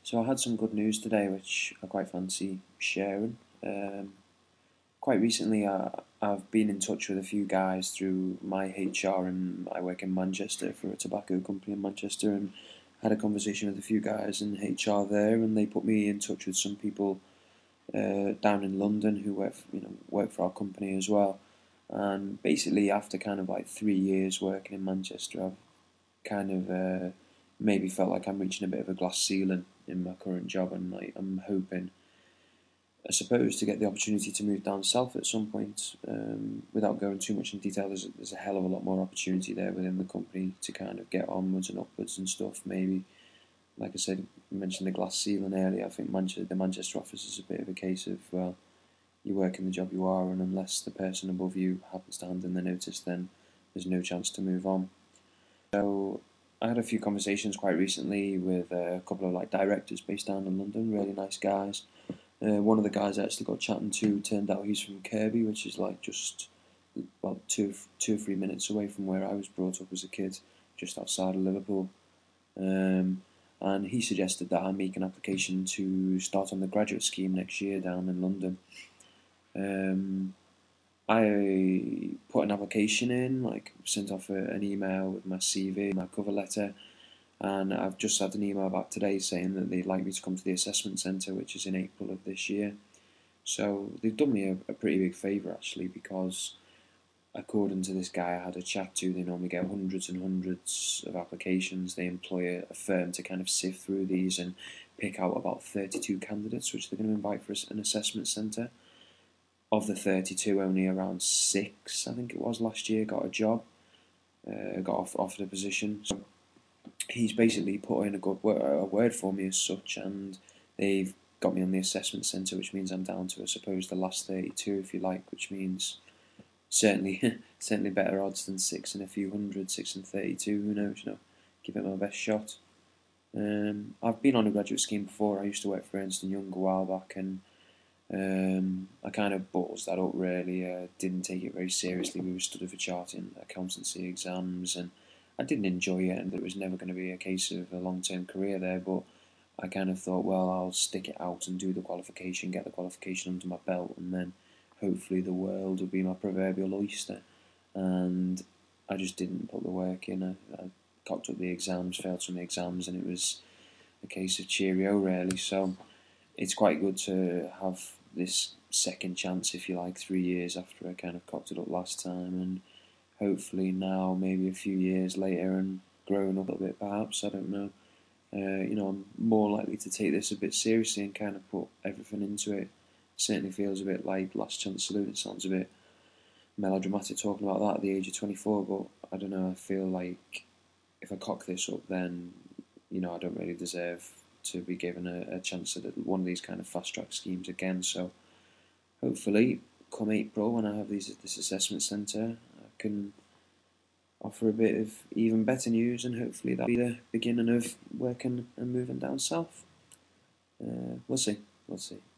So I had some good news today, which I quite fancy sharing. Quite recently, I've been in touch with a few guys through my HR, and I work in Manchester for a tobacco company in Manchester, and had a conversation with a few guys in HR there, and they put me in touch with some people down in London who work for our company as well. And basically, after kind of like 3 years working in Manchester, I've kind of maybe felt like I'm reaching a bit of a glass ceiling in my current job, and like I'm hoping, I suppose, to get the opportunity to move down south at some point. Without going too much in detail, there's a hell of a lot more opportunity there within the company to kind of get onwards and upwards and stuff. Maybe, like I said, you mentioned the glass ceiling earlier. I think the Manchester office is a bit of a case of, well, you work in the job you are, and unless the person above you happens to hand in the notice, then there's no chance to move on. So I had a few conversations quite recently with a couple of like directors based down in London, really nice guys. One of the guys I actually got chatting to turned out he's from Kirby, which is like just about 2 or 3 minutes away from where I was brought up as a kid, just outside of Liverpool. And he suggested that I make an application to start on the graduate scheme next year down in London. Um, I put an application in, like sent off an email with my CV, my cover letter, and I've just had an email back today saying that they'd like me to come to the assessment centre, which is in April of this year. So they've done me a pretty big favour actually, because according to this guy I had a chat to, they normally get hundreds and hundreds of applications. They employ a firm to kind of sift through these and pick out about 32 candidates, which they're going to invite for an assessment centre. Of the 32, only around 6, I think it was last year, got a job, offered a position. So he's basically put in a word for me as such, and they've got me on the assessment centre, which means I'm down to, I suppose, the last 32, if you like, which means certainly certainly better odds than 6 and a few hundred, 6 and 32. Who knows? Give it my best shot. I've been on a graduate scheme before. I used to work for Ernst and Young a while back, and I kind of balls that up really. Didn't take it very seriously. We were studying for charting accountancy exams, and I didn't enjoy it, and it was never going to be a case of a long-term career there. But I kind of thought, well, I'll stick it out and do the qualification, get the qualification under my belt, and then hopefully the world will be my proverbial oyster. And I just didn't put the work in. I cocked up the exams, failed some exams, and it was a case of cheerio really. So it's quite good to have this second chance, if you like, 3 years after I kind of cocked it up last time, and hopefully now, maybe a few years later, and growing up a bit, perhaps, I don't know. I'm more likely to take this a bit seriously and kind of put everything into it. Certainly feels a bit like Last Chance Saloon. It sounds a bit melodramatic talking about that at the age of 24, but I don't know. I feel like if I cock this up, then I don't really deserve to be given a chance at one of these kind of fast track schemes again. So hopefully, come April when I have this assessment centre, I can offer a bit of even better news, and hopefully that'll be the beginning of working and moving down south. We'll see. We'll see.